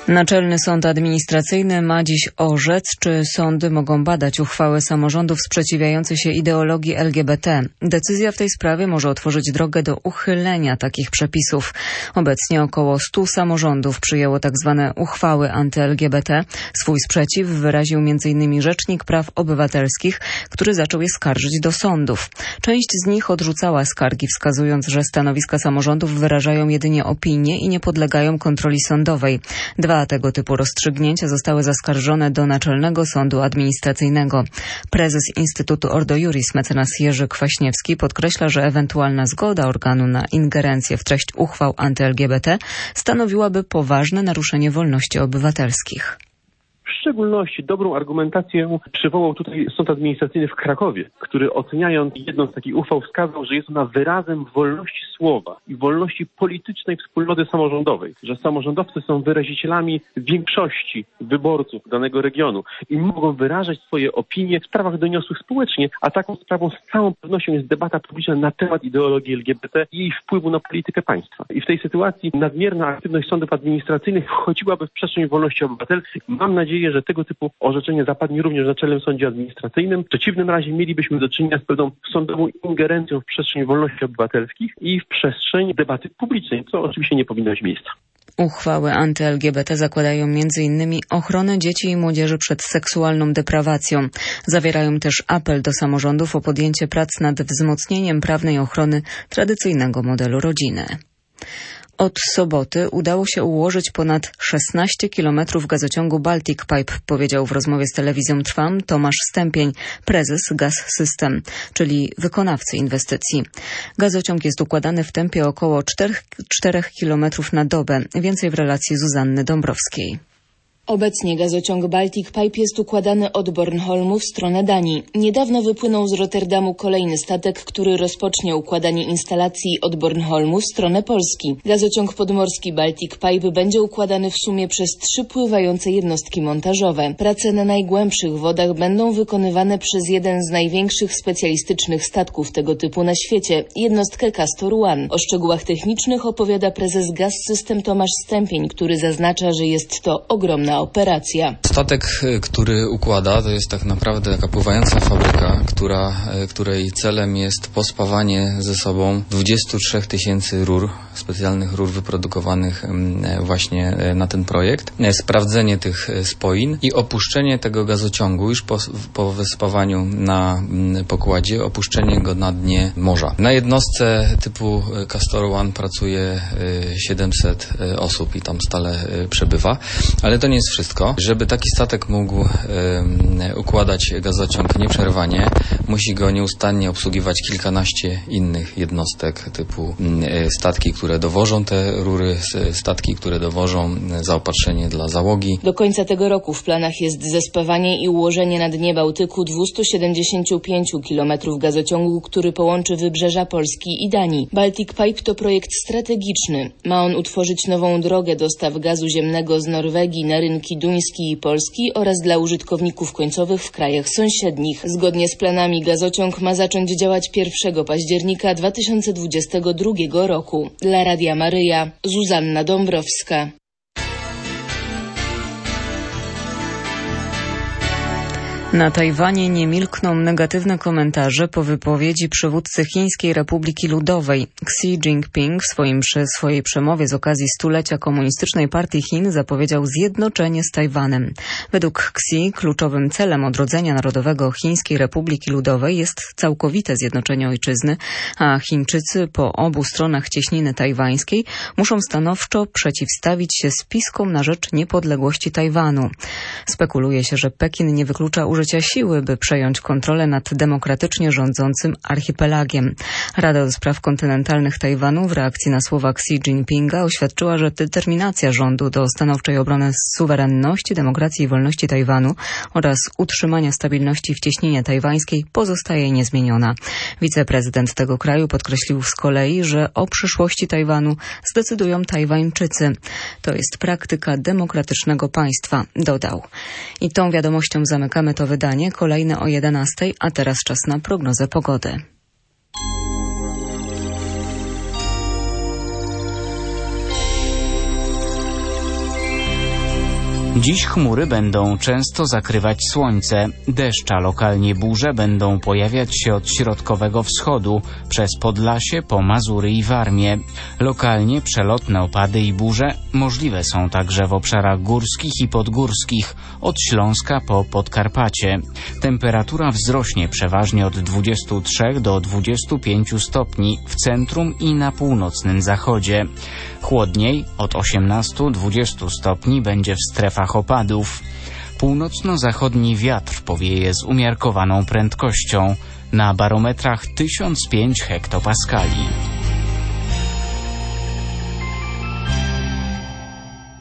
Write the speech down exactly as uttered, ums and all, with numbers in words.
Naczelny Sąd Administracyjny ma dziś orzec, czy sądy mogą badać uchwały samorządów sprzeciwiających się ideologii L G B T. Decyzja w tej sprawie może otworzyć drogę do uchylenia takich przepisów. Obecnie około stu samorządów przyjęło tzw. uchwały anty-L G B T. Swój sprzeciw wyraził między innymi Rzecznik Praw Obywatelskich, który zaczął je skarżyć do sądów. Część z nich odrzucała skargi, wskazując, że stanowiska samorządów wyrażają jedynie opinie i nie podlegają kontroli sądowej. Dwa tego typu rozstrzygnięcia zostały zaskarżone do Naczelnego Sądu Administracyjnego. Prezes Instytutu Ordo Iuris mecenas Jerzy Kwaśniewski podkreśla, że ewentualna zgoda organu na ingerencję w treść uchwał anty-L G B T stanowiłaby poważne naruszenie wolności obywatelskich. W szczególności dobrą argumentację przywołał tutaj Sąd Administracyjny w Krakowie, który oceniając jedną z takich uchwał wskazał, że jest ona wyrazem wolności słowa i wolności politycznej wspólnoty samorządowej, że samorządowcy są wyrazicielami większości wyborców danego regionu i mogą wyrażać swoje opinie w sprawach doniosłych społecznie, a taką sprawą z całą pewnością jest debata publiczna na temat ideologii L G B T i jej wpływu na politykę państwa. I w tej sytuacji nadmierna aktywność sądów administracyjnych wchodziłaby w przestrzeń wolności obywatelskiej. Mam nadzieję, że tego typu orzeczenie zapadnie również w Naczelnym Sądzie Administracyjnym. W przeciwnym razie mielibyśmy do czynienia z pewną sądową ingerencją w przestrzeń wolności obywatelskich i w przestrzeń debaty publicznej, co oczywiście nie powinno mieć miejsca. Uchwały anty-L G B T zakładają między innymi ochronę dzieci i młodzieży przed seksualną deprawacją. Zawierają też apel do samorządów o podjęcie prac nad wzmocnieniem prawnej ochrony tradycyjnego modelu rodziny. Od soboty udało się ułożyć ponad szesnaście kilometrów gazociągu Baltic Pipe, powiedział w rozmowie z telewizją Trwam Tomasz Stępień, prezes Gaz System, czyli wykonawcy inwestycji. Gazociąg jest układany w tempie około czterech kilometrów na dobę. Więcej w relacji Zuzanny Dąbrowskiej. Obecnie gazociąg Baltic Pipe jest układany od Bornholmu w stronę Danii. Niedawno wypłynął z Rotterdamu kolejny statek, który rozpocznie układanie instalacji od Bornholmu w stronę Polski. Gazociąg podmorski Baltic Pipe będzie układany w sumie przez trzy pływające jednostki montażowe. Prace na najgłębszych wodach będą wykonywane przez jeden z największych specjalistycznych statków tego typu na świecie, jednostkę Castor One. O szczegółach technicznych opowiada prezes Gaz System Tomasz Stępień, który zaznacza, że jest to ogromna operacja. Statek, który układa, to jest tak naprawdę taka pływająca fabryka, która, której celem jest pospawanie ze sobą dwudziestu trzech tysięcy rur, specjalnych rur wyprodukowanych właśnie na ten projekt, sprawdzenie tych spoin i opuszczenie tego gazociągu już po, po wyspawaniu na pokładzie, opuszczenie go na dnie morza. Na jednostce typu Castor One pracuje siedemset osób i tam stale przebywa, ale to nie jest wszystko. Żeby taki statek mógł um, układać gazociąg nieprzerwanie, musi go nieustannie obsługiwać kilkanaście innych jednostek typu um, statki, które dowożą te rury, statki, które dowożą zaopatrzenie dla załogi. Do końca tego roku w planach jest zespawanie i ułożenie na dnie Bałtyku dwieście siedemdziesiąt pięć kilometrów gazociągu, który połączy wybrzeża Polski i Danii. Baltic Pipe to projekt strategiczny. Ma on utworzyć nową drogę dostaw gazu ziemnego z Norwegii na rynki duński i polski oraz dla użytkowników końcowych w krajach sąsiednich. Zgodnie z planami gazociąg ma zacząć działać pierwszego października dwa tysiące dwudziestego drugiego roku. Dla Radia Maryja, Zuzanna Dąbrowska. Na Tajwanie nie milkną negatywne komentarze po wypowiedzi przywódcy Chińskiej Republiki Ludowej. Xi Jinping w swoim, swojej przemowie z okazji stulecia Komunistycznej Partii Chin zapowiedział zjednoczenie z Tajwanem. Według Xi kluczowym celem odrodzenia narodowego Chińskiej Republiki Ludowej jest całkowite zjednoczenie ojczyzny, a Chińczycy po obu stronach cieśniny tajwańskiej muszą stanowczo przeciwstawić się spiskom na rzecz niepodległości Tajwanu. Spekuluje się, że Pekin nie wyklucza użycia siły, by przejąć kontrolę nad demokratycznie rządzącym archipelagiem. Rada do Spraw Kontynentalnych Tajwanu w reakcji na słowa Xi Jinpinga oświadczyła, że determinacja rządu do stanowczej obrony suwerenności, demokracji i wolności Tajwanu oraz utrzymania stabilności w cieśninie tajwańskiej pozostaje niezmieniona. Wiceprezydent tego kraju podkreślił z kolei, że o przyszłości Tajwanu zdecydują Tajwańczycy. To jest praktyka demokratycznego państwa, dodał. I tą wiadomością zamykamy to wydanie, kolejne o jedenastej, a teraz czas na prognozę pogody. Dziś chmury będą często zakrywać słońce. Deszcze, a lokalnie burze będą pojawiać się od środkowego wschodu, przez Podlasie po Mazury i Warmię. Lokalnie przelotne opady i burze możliwe są także w obszarach górskich i podgórskich, od Śląska po Podkarpacie. Temperatura wzrośnie przeważnie od dwudziestu trzech do dwudziestu pięciu stopni w centrum i na północnym zachodzie. Chłodniej od osiemnastu do dwudziestu stopni będzie w strefach opadów. Północno-zachodni wiatr powieje z umiarkowaną prędkością, na barometrach tysiąc pięć hektopaskali.